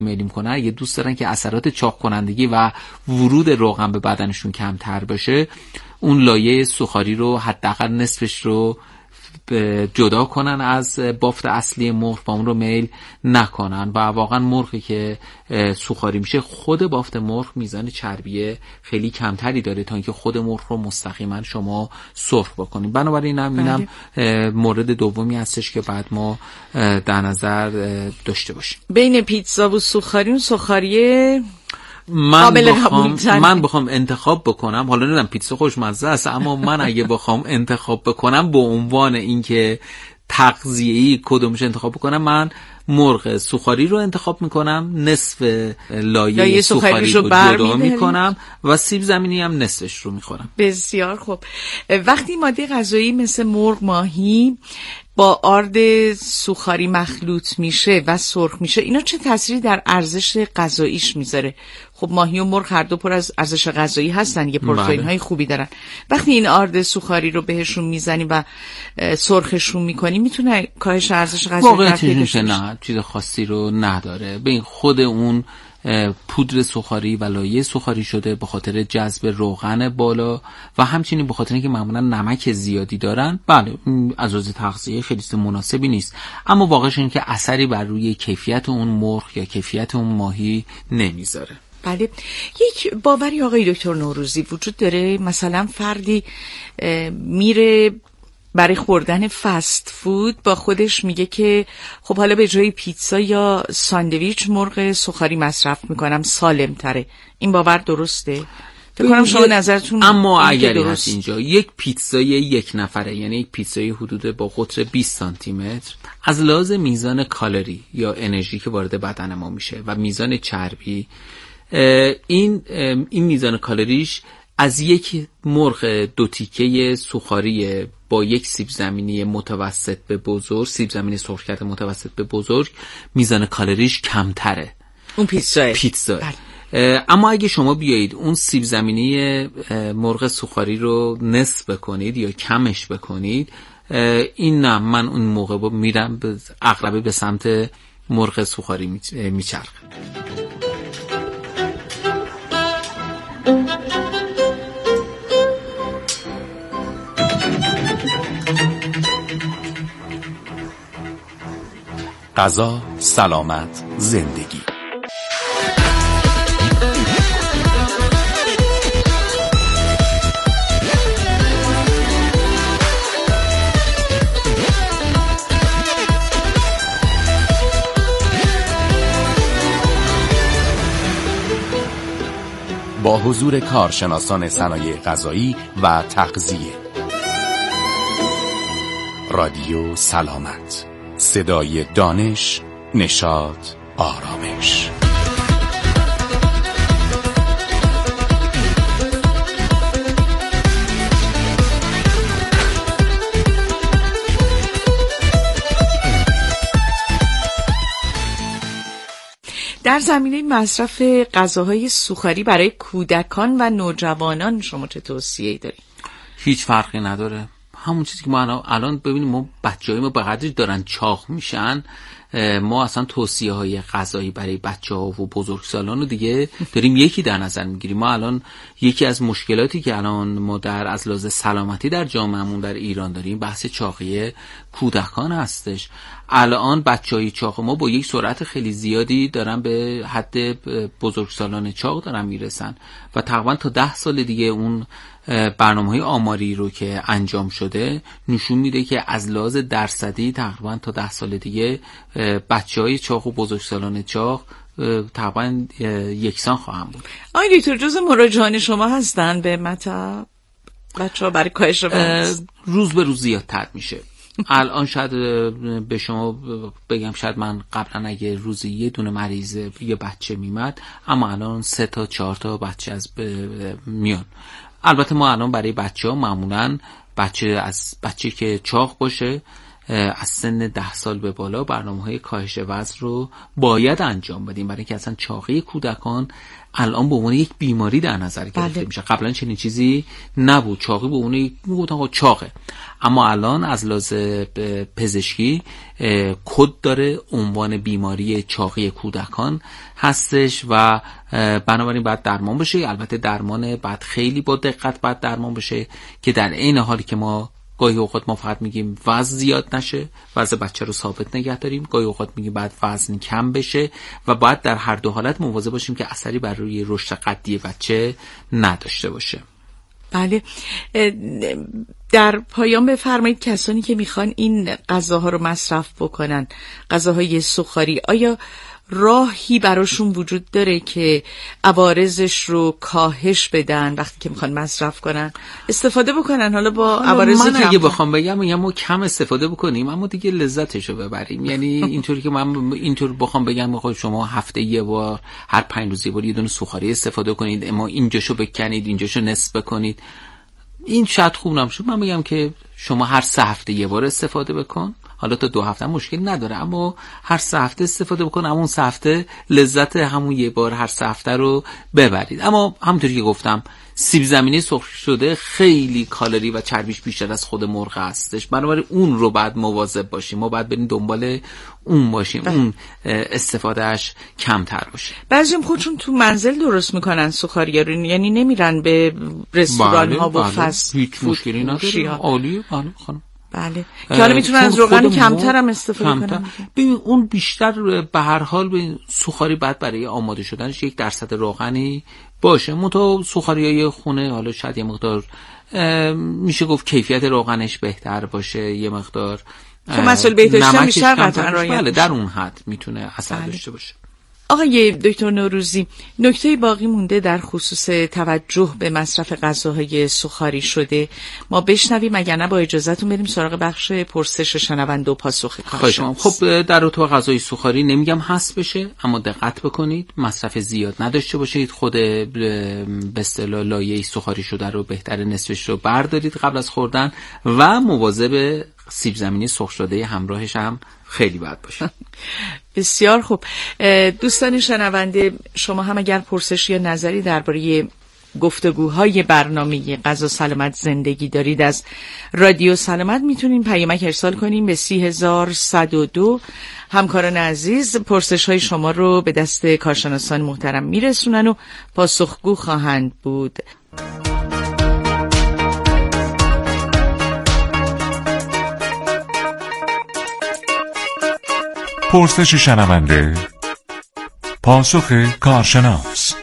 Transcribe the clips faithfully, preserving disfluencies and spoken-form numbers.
میل میکنن، اگه دوست دارن که اثرات چاق کنندگی و ورود روغن به بدنشون کمتر بشه، اون لایه سوخاری رو حداقل نصفش رو جدا کنن از بافت اصلی مرغ و اون رو میل نکنن. و واقعا مرغی که سوخاری میشه، خود بافت مرغ میزان چربی خیلی کمتری داره تا اینکه خود مرغ رو مستقیما شما سرخ بکنید. بنابراین هم اینم مورد دومی هستش که بعد ما در نظر داشته باشیم. بین پیتزا و سوخاری، اون سوخاریه من بخوام من بخوام انتخاب بکنم، حالا نمیدونم پیتزا خوشمزه است، اما من اگه بخوام انتخاب بکنم به عنوان اینکه تغذیه‌ای کدومش انتخاب بکنم، من مرغ سوخاری رو انتخاب میکنم، نصف لایه سوخاری رو جدا میکنم و سیب زمینی هم نصفش رو میخورم. بسیار خوب. وقتی ماده غذایی مثل مرغ، ماهی با آرد سوخاری مخلوط میشه و سرخ میشه، اینا چه تأثیری در ارزش غذاییش میذاره؟ خب ماهی و مرغ هر دو پر از ارزش غذایی هستن، یه پروتئین های خوبی دارن. وقتی این آرد سوخاری رو بهشون میزنی و سرخشون میکنی، میتونه کاهش ارزش غذایی بشه؟ نه، چیز خاصی رو نداره. ببین خود اون پودر سوخاری و لایه سوخاری شده به خاطر جذب روغن بالا و همچنین به خاطر اینکه معمولا نمک زیادی دارن، بله از لحاظ تغذیه خیلی مناسبی نیست، اما واقعش این که اثری بر روی کیفیت اون مرغ یا کیفیت اون ماهی نمیذاره. بله. یک باوری آقای دکتر نوروزی وجود داره، مثلا فردی میره برای خوردن فست فود، با خودش میگه که خب حالا به جای پیتزا یا ساندویچ مرغ سوخاری مصرف میکنم، سالم تره. این باور درسته؟ فکر کنم شما نظرتون. اما اگر هست اینجا یک پیتزای یک نفره، یعنی یک پیتزای حدود با قطر بیست سانتی متر، از لحاظ میزان کالری یا انرژی که وارد بدن ما میشه و میزان چربی، این این میزان کالریش از یک مرغ دو تیکه سوخاری با یک سیب زمینی متوسط به بزرگ، سیب زمینی سرخ کرده متوسط به بزرگ، میزان کالریش کمتره. اون پیتزا پیتزا اما اگه شما بیایید اون سیب زمینی مرغ سوخاری رو نصف بکنید یا کمش بکنید، این نه، من اون موقع میرم اغلبه به سمت مرغ سوخاری میچرخه. غذا، سلامت، زندگی. با حضور کارشناسان صنایع غذایی و تغذیه. رادیو سلامت، صدای دانش، نشاط، آرامش. در زمینه مصرف غذاهای سوخاری برای کودکان و نوجوانان شما چه توصیه‌ای دارید؟ هیچ فرقی نداره. همون چیزی که ما الان ببینیم، ما بچه‌های ما به قدری دارن چاق میشن، ما اصلا توصیه های غذایی برای بچه‌ها و بزرگسالان رو دیگه داریم یکی در نظر میگیریم. ما الان یکی از مشکلاتی که الان ما در از لحاظ سلامتی در جامعهمون در ایران داریم، بحث چاقی کودکان هستش. الان بچه‌های چاق ما با یک سرعت خیلی زیادی دارن به حد بزرگسالان چاق دارن میرسن و تقریبا تا ده سال دیگه اون برنامه‌های آماری رو که انجام شده نشون میده که از لحاظ درصدی تقریبا تا ده سال دیگه بچه‌های چاق و بزرگسالان چاق تقریبا یکسان خواهم بود. آقای دکتر، جز مراجعان شما هستن به مطب بچه‌ها برای کاهش وزن؟ روز به روز زیادتر میشه. الان شاید به شما بگم، شاید من قبلا اگه روزی یه دونه مریض یه بچه میمد، اما الان سه تا چهار تا بچه از میان. البته ما الان برای بچه ها معمولا بچه از بچه که چاق باشه از سن ده سال به بالا برنامه‌های کاهش وزن رو باید انجام بدیم، برای اینکه اصلا چاقی کودکان الان به عنوان یک بیماری در نظر گرفته بله. میشه. قبلا چنین چیزی نبود، چاقی به عنوان یک میگفتن چاقه، اما الان از لحاظ پزشکی کد داره، عنوان بیماری چاقی کودکان هستش و بنابراین باید درمان بشه. البته درمان باید خیلی با دقت باید درمان بشه که در عین حالی که ما گاهی اوقات ما فقط میگیم وزن زیاد نشه، وزن بچه رو ثابت نگه داریم، گاهی اوقات میگیم باید وزن کم بشه و باید در هر دو حالت مواظب باشیم که اثری بر روی رشد قدی بچه نداشته باشه. بله، در پایان بفرمایید کسانی که میخوان این غذاها رو مصرف بکنن، غذاهای سوخاری، آیا راهی براشون وجود داره که عوارضش رو کاهش بدن وقتی که میخوان مصرف کنن، استفاده بکنن حالا با عوارض کم؟ من اگه بخوام بگم میگم ما کم استفاده بکنیم اما دیگه لذتش رو ببریم. یعنی اینطوری که من اینطور بخوام بگم میخوام شما هفته یه بار، هر پنج روز یه بار یه دونه سوخاری استفاده کنید، اما اینجاشو بکنید، اینجاشو نصف بکنید، این شاید خوب نمیشه. من میگم که شما هر سه هفته یه بار استفاده بکن، حالا تا دو هفته مشکل نداره، اما هر سه هفته استفاده بکن، اما اون سه هفته لذت همون یه بار هر سه هفته رو ببرید. اما همونطوری که گفتم سیب زمینی سرخ شده خیلی کالری و چربیش بیشتر از خود مرغ هستش، بنابراین اون رو بعد مواظب باشیم، ما باید بریم دنبال اون باشیم، اون استفادهش کمتر باشه. بعضیم خودشون تو منزل درست میکنن سوخاری‌ها رو، یعنی نمیرن به رستوران ها و فست هیچ مشکلی نداره، عالیه. بله خانم، بله، که حالا میتونن از روغن کمتر هم استفاده کمتر. کنن. ببین اون بیشتر به هر حال به سوخاری بعد برای آماده شدنش یک درصد روغنی باشه، منتها سوخاریای خونه حالا شاید یه مقدار میشه گفت کیفیت روغنش بهتر باشه، یه مقدار خب مسئله بهداشتی هم بیشتر قطعا رعایت بله در اون حد میتونه اثر بله. داشته باشه. آقای دکتر نوروزی، نکته باقی مونده در خصوص توجه به مصرف غذاهای سوخاری شده ما بشنویم، اگر نه با اجازهتون بریم سراغ بخش پرسش شنونده و پاسخ کارشناس. خب در اتاق غذای سوخاری نمیگم حذف بشه، اما دقت بکنید مصرف زیاد نداشته باشید، خود به اصطلاح لایه سوخاری شده رو بهتر نصفش رو بردارید قبل از خوردن و مواظب سیب زمینی سرخ شده همراهش هم خیلی بد باشه. بسیار خوب. دوستان شنونده، شما هم اگر پرسش یا نظری درباره گفتگوهای برنامه غذا سلامت زندگی دارید از رادیو سلامت میتونین پیامک ارسال کنین به سی هزار صد و دو. همکاران عزیز پرسش های شما رو به دست کارشناسان محترم میرسونن و پاسخگو خواهند بود. پرسش شنونده، پاسخ کارشناس.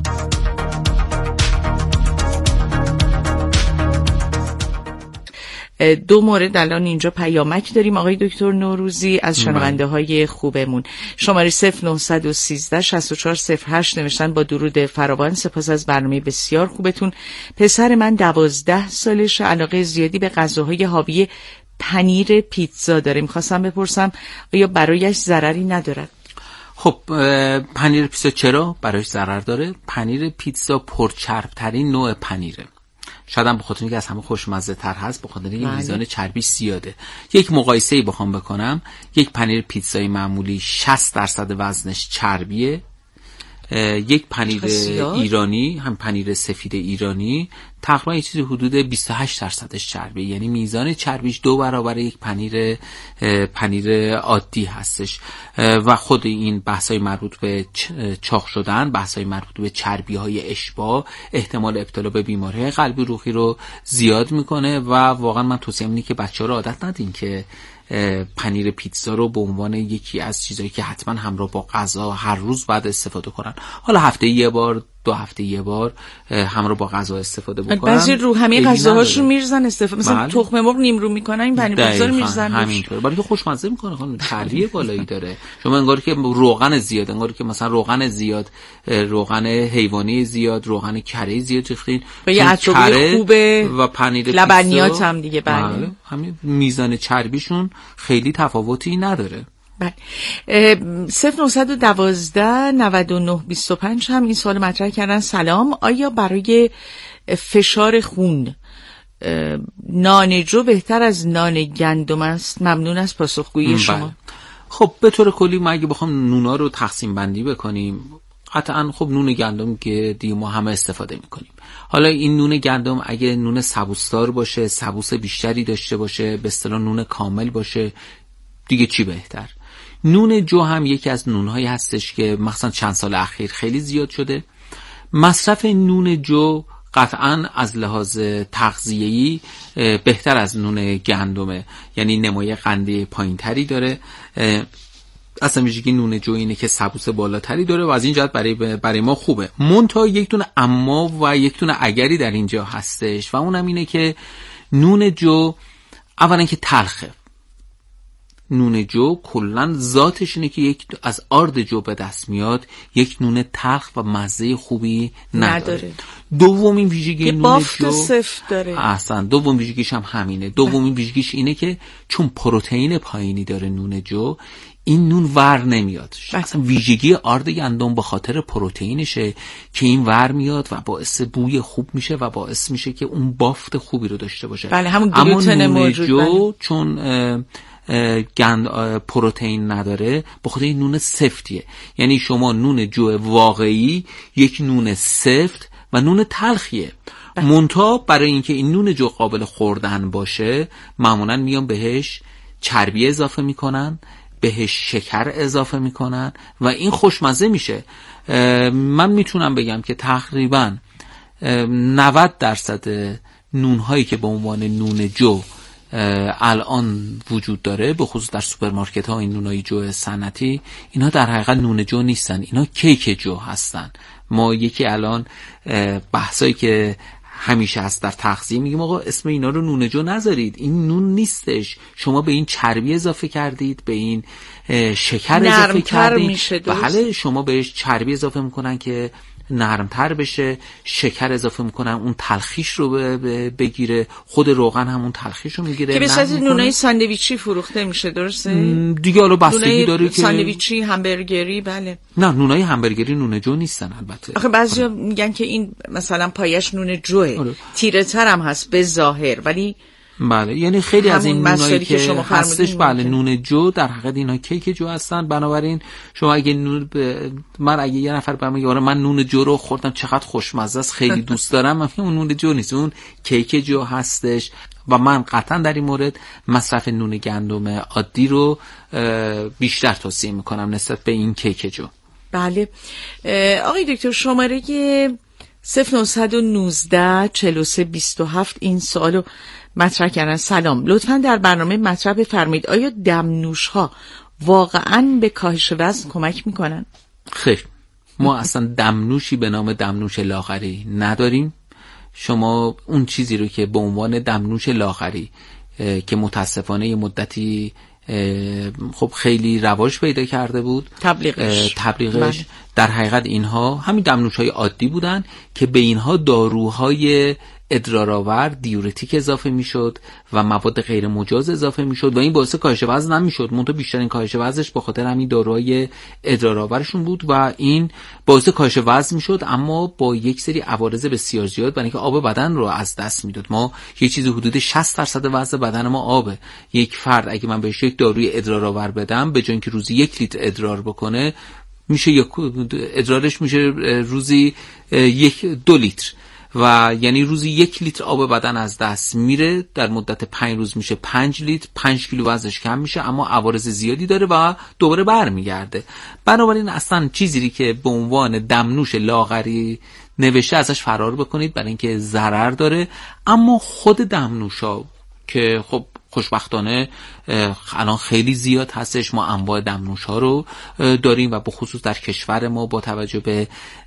دو مورد الان اینجا پیامک داریم آقای دکتر نوروزی از شنونده های خوبمون. شماره صفر نه یک سه شش چهار صفر هشت نوشتن با درود فراوان سپاس از برنامه بسیار خوبتون. پسر من دوازده سالش علاقه زیادی به غذاهای حاوی پنیر پیتزا داره، میخواستم بپرسم آیا برایش ضرری ندارد؟ خب پنیر پیتزا چرا برایش ضرر داره؟ پنیر پیتزا پرچربترین نوع پنیره، شاید هم به خاطر اینکه از همه خوشمزه تر هست، به خاطر اینکه میزان چربیش زیاده. یک مقایسه‌ای بخوام بکنم، یک پنیر پیتزای معمولی شصت درصد وزنش چربیه، یک پنیر ایرانی هم پنیر سفید ایرانی تقریبا یه چیزی حدود بیست و هشت درصدش چربیه، یعنی میزان چربیش دو برابر یک پنیر پنیر عادی هستش. و خود این بحثای مربوط به چاق شدن، بحثای مربوط به چربی‌های اشباع، احتمال ابتلا به بیماری قلبی روحی رو زیاد میکنه و واقعا من توصیه اینه که بچه‌ها رو عادت ندین که پنیر پیتزا رو به عنوان یکی از چیزایی که حتما همراه با غذا هر روز باید استفاده کنن. حالا هفته یه بار، دو هفته یه بار همراه با غذا استفاده بکنن. بعضی رو همه غذاهاشون میرزن استفاده، مثلا تخم مرغ نیم رو میکنن، این پنیر پیتزا رو میرزن همینطور، برای که خوشمزه میکنه، خانم چربی بالایی داره. شما انگاری که روغن زیاد، انگاری که مثلا روغن زیاد، روغن حیوانی زیاد، روغن کره زیاد ریختین و یه عطر خوبه و پنیر لبنیات هم دیگه. بله همین میزان چربیشون خیلی تفاوتی نداره. بله. صفر نه یک دو نود و نه بیست و پنج هم این سوال مطرح کردن. سلام، آیا برای فشار خون نان جو بهتر از نان گندم است؟ ممنون از پاسخگویی شما. خب به طور کلی ما اگه بخوام نونا رو تقسیم بندی بکنیم، قطعا خب نون گندم که دیگه ما همه استفاده میکنیم. حالا این نون گندم اگه نون سبوسدار باشه، سبوس بیشتری داشته باشه، به اصطلاح نون کامل باشه، دیگه چی بهتر. نون جو هم یکی از نونهایی هستش که مثلا چند سال اخیر خیلی زیاد شده. مصرف نون جو قطعا از لحاظ تغذیه‌ای بهتر از نون گندمه، یعنی نمای قندی پایین‌تری داره. اصلا ویژگی نون جو اینه که سبوس بالاتری داره و از این جهت برای برای ما خوبه. منتها یک دونه اما و یک دونه اگری در اینجا هستش و اونم اینه که نون جو اولا که تلخه. نون جو کلن ذاتش اینه که یک از آرد جو به دست میاد، یک نون تلخ و مزه خوبی نداره, نداره. دومین ویژگی نون جو سفت داره. اصلا دومین ویژگیش هم همینه. دومین ویژگیش اینه که چون پروتئین پایینی داره نون جو، این نون ور نمیاد. اصلا ویژگی آرد گندم به خاطر پروتئینشه که این ور میاد و باعث بوی خوب میشه و باعث میشه که اون بافت خوبی رو داشته باشه. بله همون گلوتن موجود. جو بله. چون اه گند پروتئین نداره، به خاطر این نون سفتیه. یعنی شما نون جو واقعی یک نون سفت و نون تلخیه. منتها برای اینکه این نون جو قابل خوردن باشه، معمولا میان بهش چربی اضافه میکنن، بهش شکر اضافه میکنن و این خوشمزه میشه. من میتونم بگم که تقریبا نود درصد نونهایی که به عنوان نون جو الان وجود داره، به خصوص در سوپرمارکت ها، این نونای جو صنعتی، اینا در حقیقت نون جو نیستن، اینا کیک جو هستن. ما یکی الان بحثایی که همیشه هست در تغذیه میگیم آقا اسم اینا رو نون جو نذارید، این نون نیستش، شما به این چربی اضافه کردید، به این شکر اضافه کردید. بله شما بهش چربی اضافه میکنن که نرمتر بشه، شکر اضافه میکنن اون تلخیش رو بگیره، خود روغن همون تلخیش رو میگیره که به صورت نونای ساندویچی فروخته میشه. درسته دیگه؟ حالا بستگی داره که ساندویچی، همبرگری. بله نه، نونای همبرگری نون جو نیستن البته. آخه بعضیا میگن که این مثلا پایش نون جوه، تیره تر هم هست به ظاهر، ولی بله یعنی خیلی از این نونایی که, که هستش بله نون جو در حقیقت اینا کیک جو هستن. بنابراین شما اگه نون ب... من اگه یه نفر بهم بگه من نون جو رو خوردم چقدر خوشمزه است، خیلی دوست دارم، من میگم اون نون جو نیست، اون کیک جو هستش. و من قطعا در این مورد مصرف نون گندم عادی رو بیشتر توصیه میکنم نسبت به این کیک جو. بله آقای دکتر، شماره صفر نه یک نه چهل و سه بیست و هفت این سوالو مطرح کردن. سلام، لطفاً در برنامه مطرح بفرمایید آیا دمنوش ها واقعاً به کاهش وزن کمک میکنن؟ خیر، ما اصلا دمنوشی به نام دمنوش لاغری نداریم. شما اون چیزی رو که به عنوان دمنوش لاغری که متاسفانه یه مدتی خب خیلی رواج پیدا کرده بود، تبلیغش, تبلیغش من. در حقیقت اینها همین دمنوش‌های عادی بودن که به اینها داروهای ادرارآور، دیورتیک اضافه میشد و مواد غیر مجاز اضافه میشد و این باعث کاهش وزن نمیشد. منتها بیشترین کاهش وزنش به خاطر همین داروهای ادرارآورشون بود و این باعث کاهش وزن میشد، اما با یک سری عوارض بسیار زیاد، برای اینکه آب بدن رو از دست میداد. ما یه چیزی حدود شصت درصد وزن بدن ما آبه. یک فرد اگه من بهش یک داروی ادرارآور بدم، به جای اینکه روزی یک لیتر ادرار بکنه، میشه یک ادرارش میشه روزی یک دو لیتر و یعنی روزی یک لیتر آب بدن از دست میره. در مدت پنج روز میشه پنج لیتر، پنج کیلو وزنش کم میشه، اما عوارض زیادی داره و دوباره برمیگرده. بنابراین اصلا چیزی که به عنوان دمنوش لاغری نوشته ازش فرار بکنید، برای اینکه ضرر داره. اما خود دمنوشا که خب خوشبختانه الان خیلی زیاد هستش، ما انواع دمنوش ها رو داریم و به خصوص در کشور ما با توجه به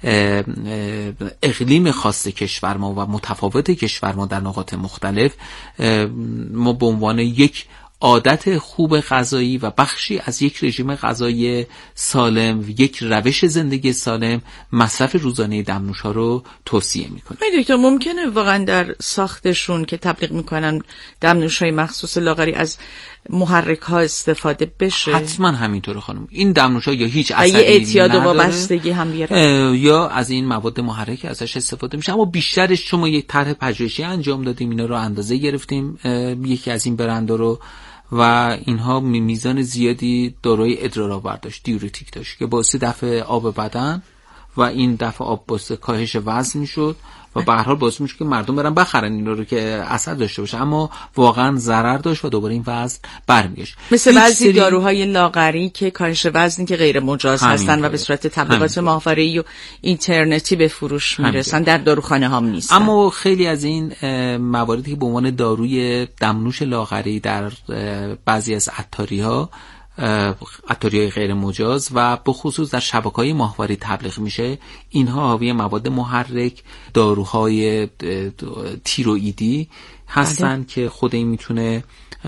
اقلیم خاص کشور ما و متفاوت کشور ما در نقاط مختلف، ما به عنوان یک عادت خوب غذایی و بخشی از یک رژیم غذایی سالم، یک روش زندگی سالم، مصرف روزانه دمنوش‌ها رو توصیه میکنه. آقای دکتر ممکنه واقعا در ساختشون که تبلیغ میکنن دمنوش‌های مخصوص لاغری از محرک ها استفاده بشه؟ حتما همینطوره خانم. این دمنوش‌ها یا هیچ اثری نداره، اعتیاد و وابستگی هم بیاره، یا از این مواد محرک ازش استفاده میشه. اما بیشترش چون ما یک طرح پژوهشی انجام دادیم، اینا رو اندازه گرفتیم، یکی از این برندها رو، و اینها میزان زیادی دارای ادرارآور داشت، دیورتیک داشت که باعث دفع آب بدن و این دفع آب باعث کاهش وزن میشد و به هر حال باعث میشه که مردم برن بخرن اینا رو که اثر داشته باشه، اما واقعا ضرر داشت و دوباره این وزن برمیگشت. مثل بعضی داروهای لاغری که کاهش وزنی که غیر مجاز هستن و به صورت تبلیغات ماهواره‌ای و اینترنتی به فروش میرسن، در داروخانه ها نیستن. اما خیلی از این مواردی که به عنوان داروی دمنوش لاغری در بعضی از عطاری‌ها عطاری‌های غیر مجاز و به خصوص در شبکه‌های ماهواره‌ای تبلیغ میشه، اینها حاوی مواد محرک، داروهای تیروئیدی هستن بله. که خود این میتونه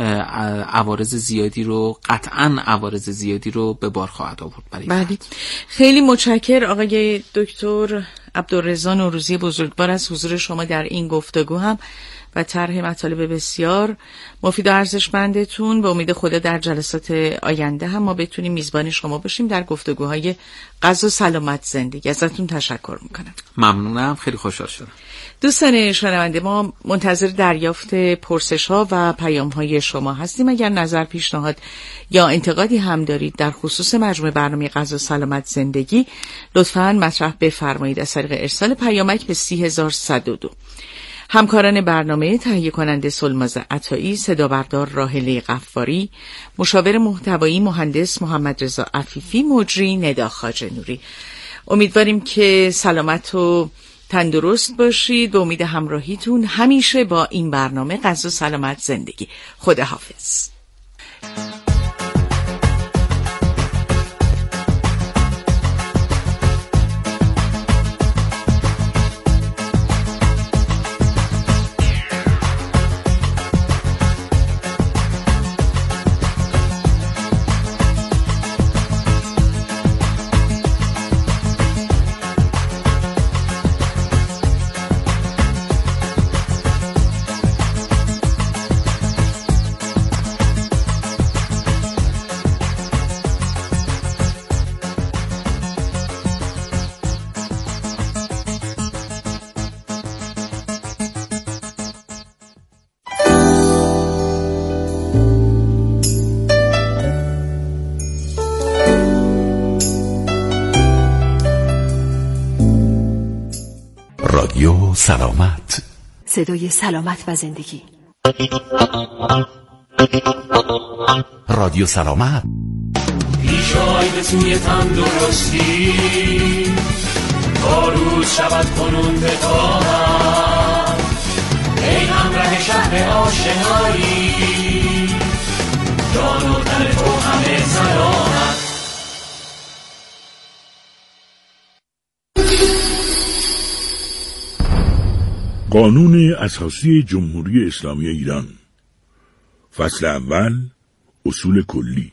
عوارض زیادی رو قطعاً عوارض زیادی رو به بار خواهد آورد برای بله. خیلی متشکر آقای دکتر عبدالرضا نوروزی بزرگوار از حضور شما در این گفتگو هم و طرح مطالب بسیار مفید و ارزشمندتون. به امید خدا در جلسات آینده هم ما بتونیم میزبان شما باشیم در گفتگوهای غذا سلامت زندگی. ازتون تشکر میکنم. ممنونم، خیلی خوشحال شدم. دوستان شنونده، ما منتظر دریافت پرسش ها و پیام های شما هستیم. اگر نظر، پیشنهاد یا انتقادی هم دارید در خصوص مجموعه برنامه غذا سلامت زندگی، لطفاً مطرح بفرمایید از طریق ارسال پیامک به سی هزار و صد و دو. همکاران برنامه تهیه کننده سلماز عطایی، صدا بردار راهله غفاری، مشاور محتوایی مهندس محمد رضا عفیفی، مجری ندا خواجه نوری. امیدواریم که سلامت و تندرست باشید. به امید همراهیتون همیشه با این برنامه غذا سلامت زندگی. خدا حافظ. رادیو سلامت، صدای سلامت و زندگی. رادیو سلامت، پیشای به سوی تندرستی، تا روز شود کنون به طاعت، ای همراه شهر آشنایی، جان و تن تو همه سلامت. قانون اساسی جمهوری اسلامی ایران، فصل اول، اصول کلی.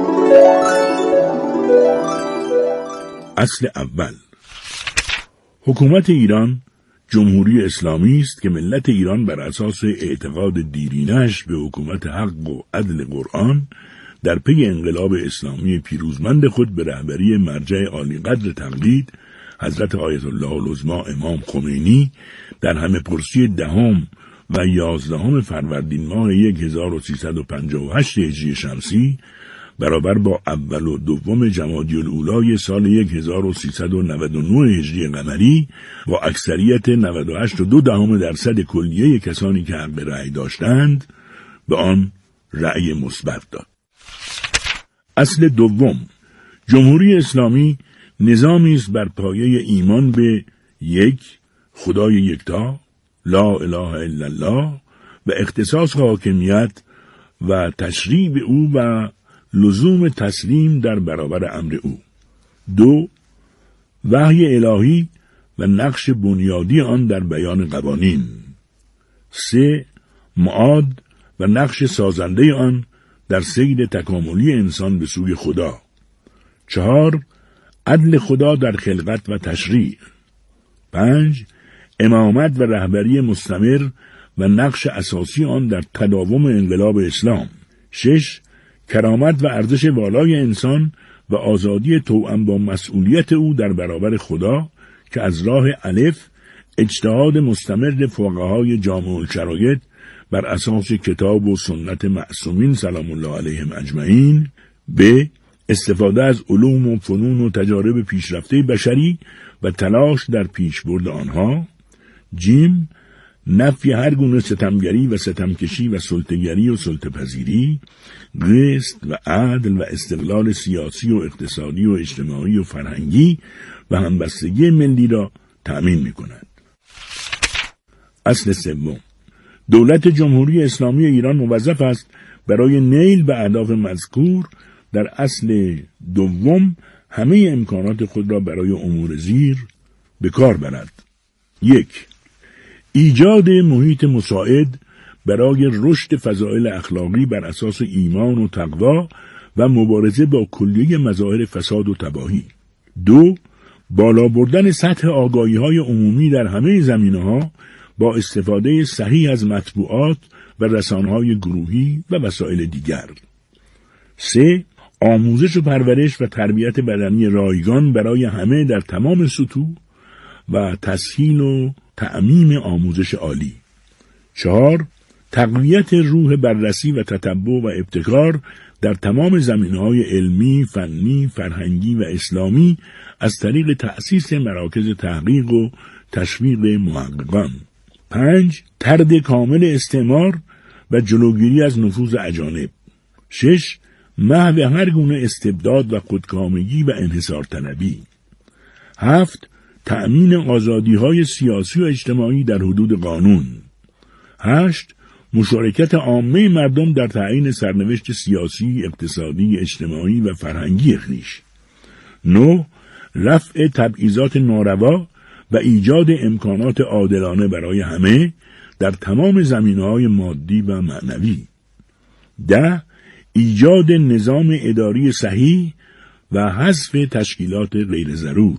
اصل اول: حکومت ایران جمهوری اسلامی است که ملت ایران بر اساس اعتقاد دیرینش به حکومت حق و عدل قرآن در پی انقلاب اسلامی پیروزمند خود به رهبری مرجع عالی قدر تقلید حضرت آیت الله العظمی امام خمینی در همه پرسی دهم و یازدهم فروردین ماه هزار و سیصد و پنجاه و هشت هجری شمسی برابر با اول و دوم جمادی الاولی سال هزار و سیصد و نود و نه هجری قمری با اکثریت نود و هشت و دو دهم درصد کلیه کسانی که حق رأی داشتند به آن رأی مثبت داد. اصل دوم: جمهوری اسلامی نظامی است بر پایه ایمان به یک خدای یکتا، لا اله الا الله، و اختصاص حاکمیت و تشریع او و لزوم تسلیم در برابر امر او. دو، وحی الهی و نقش بنیادی آن در بیان قوانین. سه، معاد و نقش سازنده آن در سیر تکاملی انسان به سوی خدا. چهار، عدل خدا در خلقت و تشریع. پنج، امامت و رهبری مستمر و نقش اساسی آن در تداوم انقلاب اسلام. شش، کرامت و ارزش والای انسان و آزادی توأم با مسئولیت او در برابر خدا که از راه الف اجتهاد مستمر فقهای جامع الشرایط بر اساس کتاب و سنت معصومین سلام الله علیهم اجمعین. ب، استفاده از علوم و فنون و تجارب پیشرفته بشری و تلاش در پیشبرد آنها. جیم، نفی هر گونه ستمگری و ستمکشی و سلطه‌گری و سلطه‌پذیری. قسط و عدل و استقلال سیاسی و اقتصادی و اجتماعی و فرهنگی و همبستگی ملی را تأمین می‌کند. اصل سوم، دولت جمهوری اسلامی ایران موظف است برای نیل به اهداف مذکور در اصل دوم همه امکانات خود را برای امور زیر به کار برد. یک، ایجاد محیط مساعد برای رشد فضائل اخلاقی بر اساس ایمان و تقوا و مبارزه با کلیه مظاهر فساد و تباهی. دو، بالا بردن سطح آگاهی‌های عمومی در همه زمینه‌ها با استفاده صحیح از مطبوعات و رسانه‌های گروهی و وسایل دیگر. سه، آموزش و پرورش و تربیت بدنی رایگان برای همه در تمام سطوح و تسهیل و تعمیم آموزش عالی. چهار، تقویت روح بررسی و تتبع و ابتکار در تمام زمینه‌های علمی، فنی، فرهنگی و اسلامی از طریق تأسیس مراکز تحقیق و تشویق محققان. پنج، طرد کامل استعمار و جلوگیری از نفوذ اجانب. شش، محو هر گونه استبداد و خودکامگی و انحصار طلبی. هفت، تأمین آزادی‌های سیاسی و اجتماعی در حدود قانون. هشت، مشارکت عامه مردم در تعیین سرنوشت سیاسی، اقتصادی، اجتماعی و فرهنگی خویش. نه، رفع تبعیضات ناروا و ایجاد امکانات عادلانه برای همه در تمام زمینه‌های مادی و معنوی. ده، ایجاد نظام اداری صحیح و حذف تشکیلات غیر ضرور.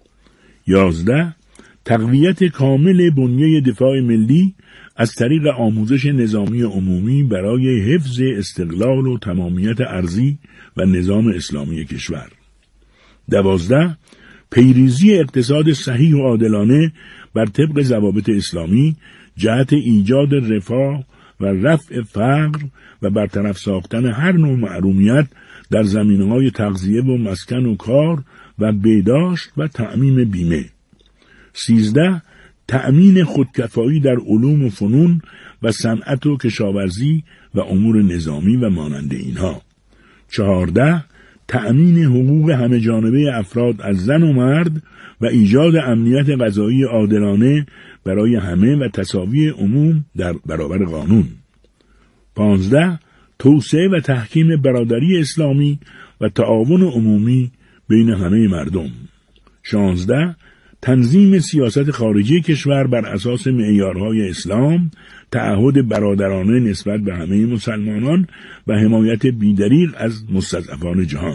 یازده، تقویت کامل بنیه دفاع ملی از طریق آموزش نظامی عمومی برای حفظ استقلال و تمامیت ارضی و نظام اسلامی کشور. دوازده، پیریزی اقتصاد صحیح و عادلانه بر طبق ضوابط اسلامی جهت ایجاد رفاه و رفع فقر و برطرف ساختن هر نوع محرومیت در زمینه‌های تغذیه و مسکن و کار و بهداشت و تأمین بیمه. سیزده، تأمین خودکفایی در علوم و فنون و صنعت و کشاورزی و امور نظامی و مانند اینها. چهارده، تأمین حقوق همه جانبه افراد از زن و مرد و ایجاد امنیت غذایی عادلانه برای همه و تساوی عموم در برابر قانون. پانزده، توسعه و تحکیم برادری اسلامی و تعاون عمومی بین همه مردم. شانزده، تنظیم سیاست خارجی کشور بر اساس معیارهای اسلام، تعهد برادرانه نسبت به همه مسلمانان و حمایت بی‌دریغ از مستضعفان جهان.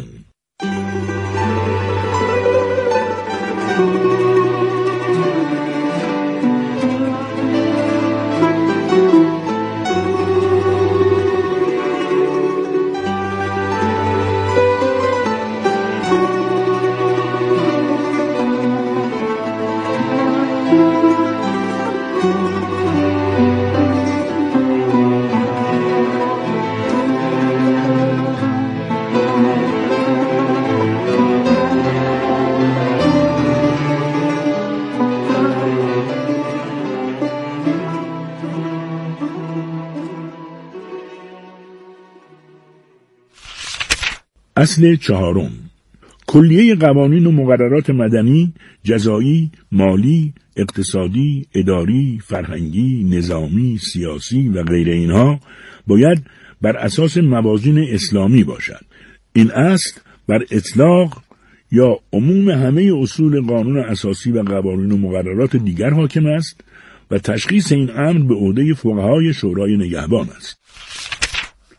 اصل چهارم، کلیه قوانین و مقررات مدنی، جزایی، مالی، اقتصادی، اداری، فرهنگی، نظامی، سیاسی و غیر اینها باید بر اساس موازین اسلامی باشد. این اصل بر اطلاق یا عموم همه اصول قانون اساسی و قوانین و مقررات دیگر حاکم است و تشخیص این امر به عهده فقهای شورای نگهبان است.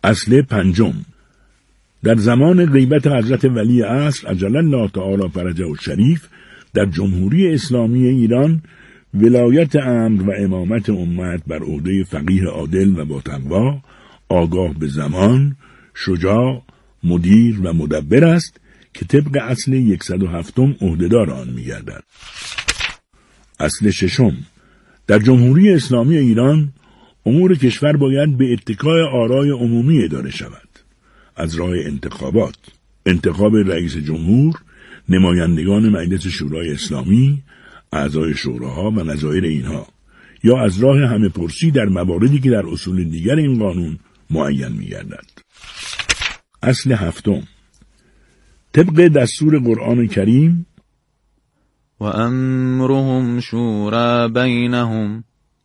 اصل پنجم، در زمان غیبت حضرت ولی عصر عجل الله تعالی فرجه الشریف در جمهوری اسلامی ایران ولایت امر و امامت امت بر عهده فقیه عادل و با تقوا، آگاه به زمان، شجاع، مدیر و مدبر است که طبق اصل صد و هفت عهدهدار آن می‌گردد. اصل ششم، در جمهوری اسلامی ایران امور کشور باید به اتکای آرای عمومی اداره شود. از راه انتخابات، انتخاب رئیس جمهور، نمایندگان مجلس شورای اسلامی، اعضای شوراها و نظایر اینها، یا از راه همه پرسی در مواردی که در اصول دیگر این قانون معین می‌گردد. اصل هفتم، طبق دستور قرآن کریم و امرهم شورا بینهم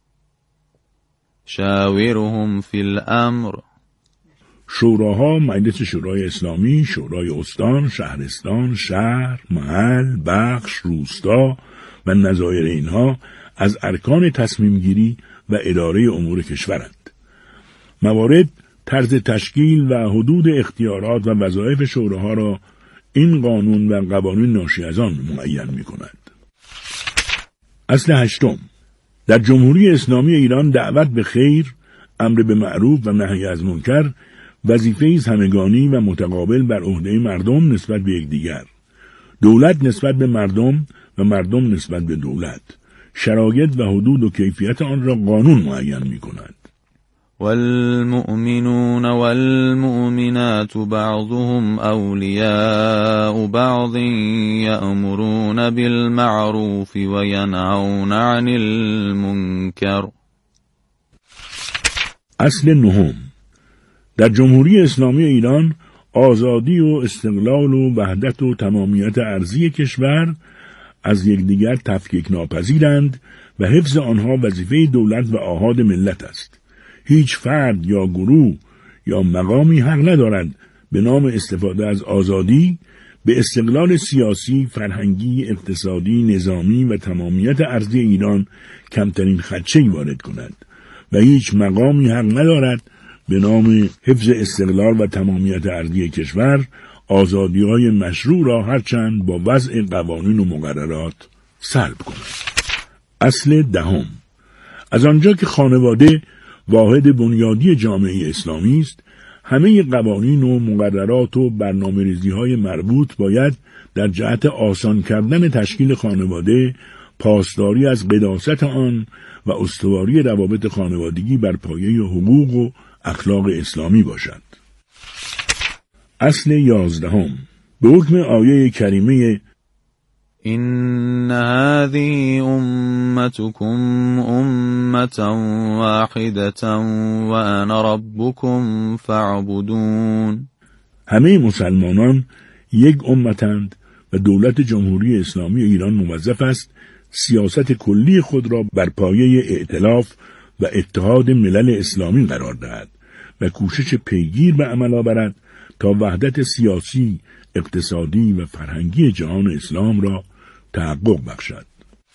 شاورهم فی الامر، شوراها مجلس شورای اسلامی، شورای استان، شهرستان، شهر، محل، بخش، روستا و نظایر اینها از ارکان تصمیم گیری و اداره امور کشورند. موارد، طرز تشکیل و حدود اختیارات و وظایف شوراها را این قانون و قوانین ناشی از آن معین می کند. اصل هشتم، در جمهوری اسلامی ایران دعوت به خیر، امر به معروف و نهی از منکر وظیفه‌ای است همگانی و متقابل بر عهده مردم نسبت به یکدیگر. دولت نسبت به مردم و مردم نسبت به دولت. شرایط و حدود و کیفیت آن را قانون معین می کند. والمؤمنون والمؤمنات بعضهم اولیاء بعض یأمرون بالمعروف و ینهون عن المنکر. اصل نهم، در جمهوری اسلامی ایران آزادی و استقلال و وحدت و تمامیت ارضی کشور از یکدیگر تفکیک ناپذیرند و حفظ آنها وظیفه دولت و آحاد ملت است. هیچ فرد یا گروه یا مقامی حق ندارد به نام استفاده از آزادی به استقلال سیاسی، فرهنگی، اقتصادی، نظامی و تمامیت ارضی ایران کمترین خدشه‌ای وارد کند و هیچ مقامی حق ندارد به نام حفظ استقلال و تمامیت ارضی کشور آزادی‌های مشروع را هرچند با وضع قوانین و مقررات سلب کند. اصل دهم، از آنجا که خانواده واحد بنیادی جامعه اسلامی است، همه قوانین و مقررات و برنامه‌ریزی‌های مربوط باید در جهت آسان کردن تشکیل خانواده، پاسداری از قداست آن و استواری روابط خانوادگی بر پایه حقوق و اخلاق اسلامی باشد. اصل یازدهم، به حکم آیه کریمه این هذه امتکم امة واحدة و انا ربکم فاعبدون، همه مسلمانان یک امتند و دولت جمهوری اسلامی ایران موظف است سیاست کلی خود را بر پایه ائتلاف و اتحاد ملل اسلامی قرار دهد و کوشش پیگیر به عمل آورد تا وحدت سیاسی، اقتصادی و فرهنگی جهان اسلام را تحقق بخشد.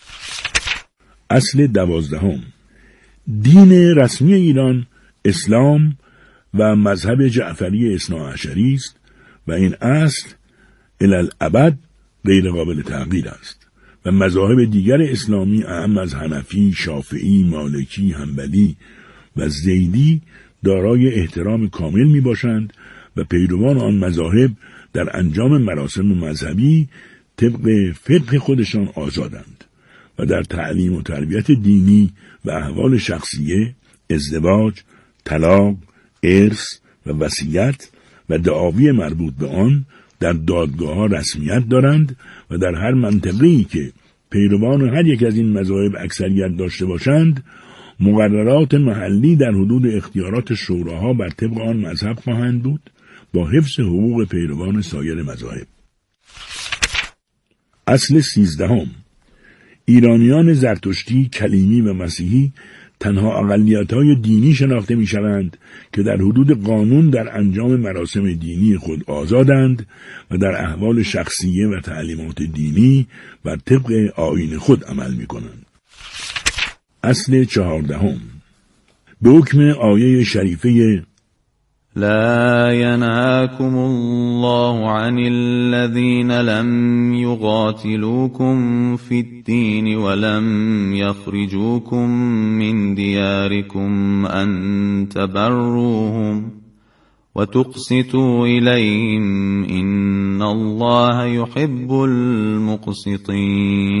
اصل دوازدهم، دین رسمی ایران اسلام و مذهب جعفری اثناعشری است و این اصل الالابد غیر قابل تغییر است و مذاهب دیگر اسلامی اعم از حنفی، شافعی، مالکی، حنبلی و زیدی دارای احترام کامل می باشند و پیروان آن مذاهب در انجام مراسم مذهبی طبق فقه خودشان آزادند و در تعلیم و تربیت دینی و احوال شخصیه، ازدواج، طلاق، ارث و وصیت و دعاوی مربوط به آن در دادگاه‌ها رسمیت دارند و در هر منطقه‌ای که پیروان هر یک از این مذاهب اکثریت داشته باشند، مقررات محلی در حدود اختیارات شوراها بر طبق آن مذهب خواهند بود با حفظ حقوق پیروان سایر مذاهب. اصل سیزدهم، ایرانیان زرتشتی، کلیمی و مسیحی تنها اقلیت‌های دینی شناخته می‌شوند که در حدود قانون در انجام مراسم دینی خود آزادند و در احوال شخصیه و تعلیمات دینی بر طبق آیین خود عمل می‌کنند. اصل چهاردهم، به حکم آیه شریفه لا ينهاكم الله عن الذين لم يقاتلوكم في الدين ولم يخرجوكم من دياركم أن تبروهم وتقسطوا إليهم إن الله يحب المقسطين.